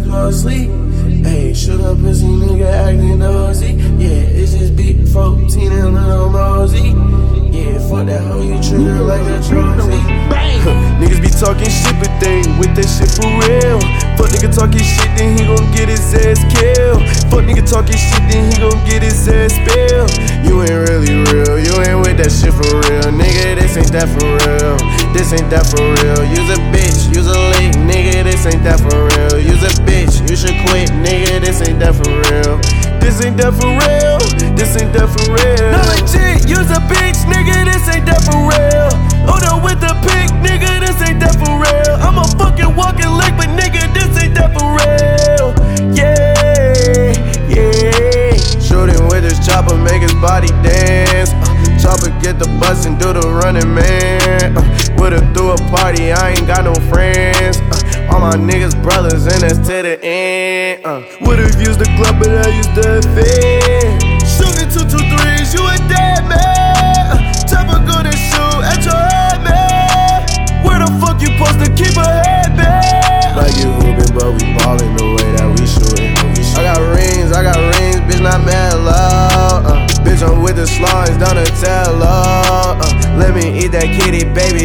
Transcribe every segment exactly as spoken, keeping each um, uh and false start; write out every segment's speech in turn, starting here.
fall asleep. Ayy, shook up pussy nigga acting nosy. Yeah, it's just beat fourteen and little mosey. Yeah, fuck that hoe, you treat her like a trophy. Niggas be talking shit, but they ain't with that shit for real. Fuck nigga talking shit, then he gon' get his ass killed. Fuck nigga talking shit, then he gon' get his ass spilled. You ain't really real, you ain't with that shit for real. Nigga, this ain't that for real. This ain't that for real. You's a bitch, you's a lick, nigga, this ain't that for real. You's a bitch, you should quit, nigga, this ain't that for real. This ain't that for real, this ain't that for real. No legit, you's a bitch, nigga, this ain't that for real. Hold on with the pick, nigga, this ain't that for real. I'm a fucking walking lick, but nigga, this ain't that for real. Yeah, yeah. Shooting with his chopper, make his body dance. Uh, chopper get the bus and do the running man. Uh, with her through a party, I ain't got no friends. Uh, all my niggas brothers, and that's to the end. Uh, would've used the club, but I used the fan. Shooting two two threes, you a dead man. Uh, chopper gonna shoot at your head, man. Where the fuck you supposed to keep a head, man? Like you hooping, but we ballin' the way that we shootin'. I got rings, I got rings, bitch, not mad loud. Uh, bitch, I'm with the slimes, Donatello. Uh, let me eat that kitty, baby,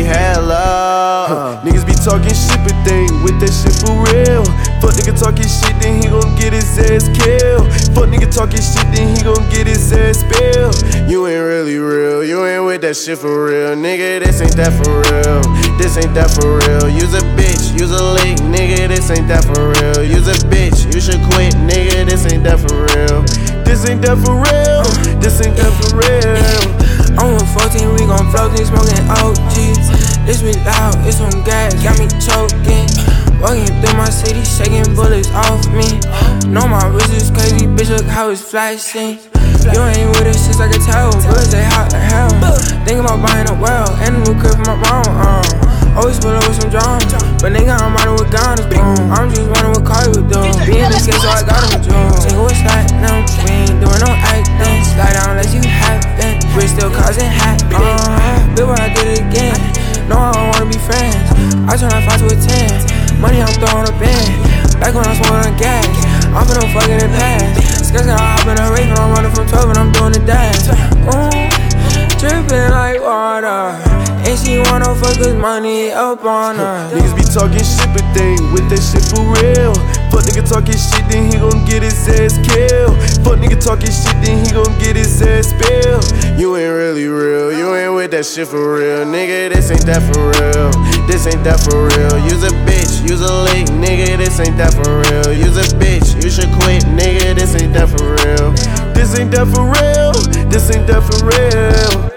hello. Uh, niggas be talking shit, but they ain't with that shit for real. Fuck nigga talking shit, then he gon' get his ass killed. Fuck nigga talking shit, then he gon' get his ass spilled. You ain't really real, you ain't with that shit for real. Nigga, this ain't that for real. This ain't that for real. You's a bitch, you's a lick, nigga, this ain't that for real. You's a bitch, you should quit, nigga, this ain't that for real. This ain't that for real, this ain't that for real. I'm on fourteen, we gon' floatin', smoking O G. This be loud, it's on gas, got me choking. Walking through my city, shaking bullets off me. Know my wrist is crazy, bitch, look how it's flashing. You ain't with it since I can tell, bullets they hot like hell. Thinking about buying a well, and a new crib for my mom. Uh. Always pull up with some drums, but nigga, I'm riding with guns, boom. I'm just running with car you do. Being this kid, so I got him a jewel. Say what's platinum, we ain't doing no acting. Slide down unless you happen, we still causing happen. Uh, Bill, I did it again. No, I don't wanna be friends. I turn that five to a ten. Money, I'm throwing a band. Back when I'm smoking on gas, I'm finna fucking it pass. Sketch got hop in a race when I'm running from twelve and I'm doing the dash. Ooh, dripping like water. And she wanna fuck cause money up on her. Niggas be talking shit, but they ain't with that shit for real. Fuck nigga talking shit, then he gon' get his ass killed. Fuck nigga talking shit, then he gon' get his ass spilled. You ain't really real, you ain't with that shit for real. Nigga, this ain't that for real. This ain't that for real. You's a bitch, you's a lick, nigga, this ain't that for real. You's a bitch, you should quit, nigga, this ain't that for real. This ain't that for real, this ain't that for real.